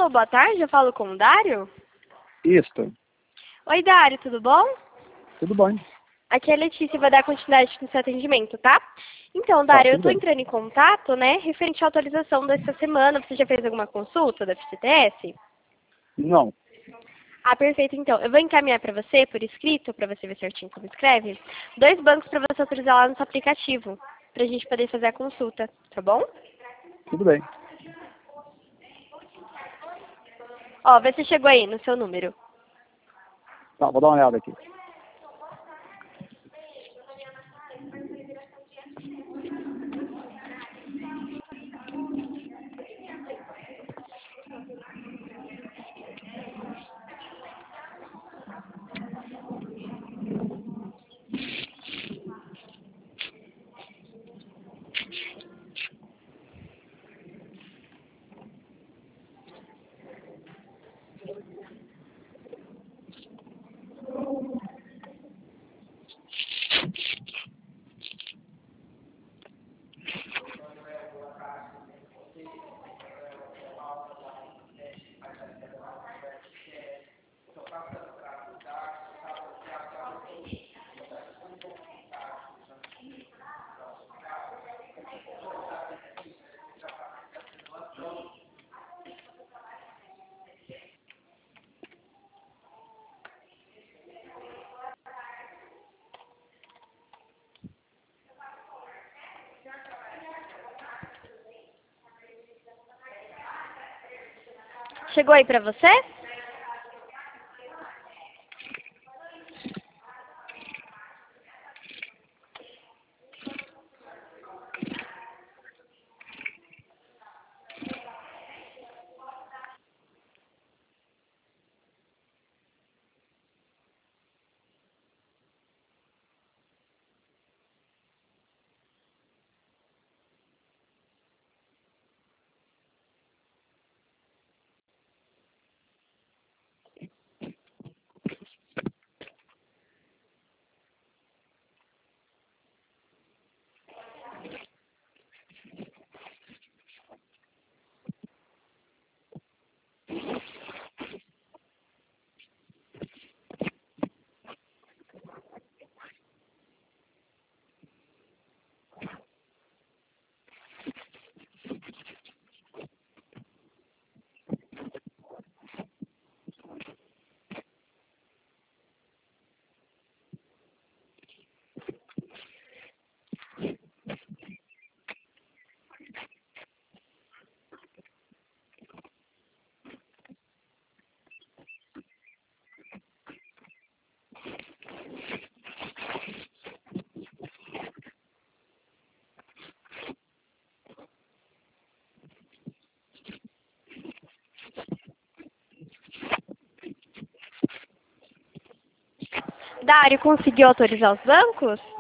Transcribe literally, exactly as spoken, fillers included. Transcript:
Alô, boa tarde, eu falo com o Dário? Isto. Oi, Dário, tudo bom? Tudo bom. Aqui é a Letícia, vai dar continuidade no seu atendimento, tá? Então, Tá, Dário, eu tudo tô bem. entrando em contato, né, referente à atualização dessa semana. Você já fez alguma consulta da F C T S? Não. Ah, perfeito, então. Eu vou encaminhar para você, por escrito, para você ver certinho como escreve, dois bancos para você autorizar lá no seu aplicativo, pra gente poder fazer a consulta, tá bom? Tudo bem. Ó, vê se chegou aí no seu número. Tá, vou dar uma olhada aqui. Chegou aí pra você? Dário, conseguiu autorizar os bancos?